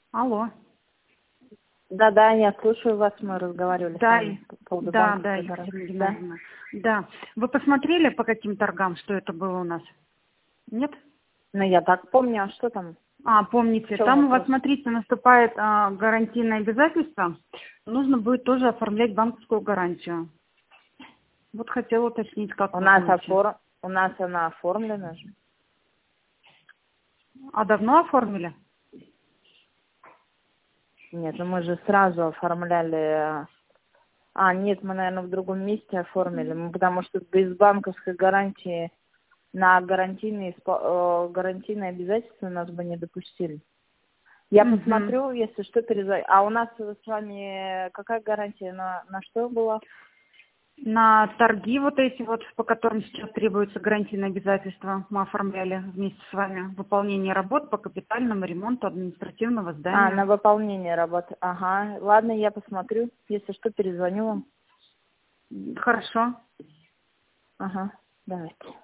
Алло. Да, я слушаю вас, мы разговаривали с Да, вами по поводу да, банковской Екатерина гарантии. Да? Геннадьевна. Да. Вы посмотрели по каким торгам, что это было у нас? Нет? Ну, я так помню, а что там? В Помните, чем там у вас, вопрос? смотрите, наступает гарантийное обязательство. Нужно будет тоже оформлять банковскую гарантию. Вот хотела уточнить, как У вы нас думаете. у нас она оформлена же. А давно оформили? Нет, ну мы же сразу оформляли. Нет, мы, наверное, в другом месте оформили. Мы, потому что без банковской гарантии на гарантийные обязательства нас бы не допустили. Я Угу. посмотрю, если что, перезвоню. А у нас с вами какая гарантия? На что была? На торги вот эти вот, по которым сейчас требуется гарантийное обязательство, мы оформляли вместе с вами выполнение работ по капитальному ремонту административного На здания. выполнение работы. Ага. Ладно, я посмотрю. Если что, перезвоню вам. Хорошо. Ага. Давайте.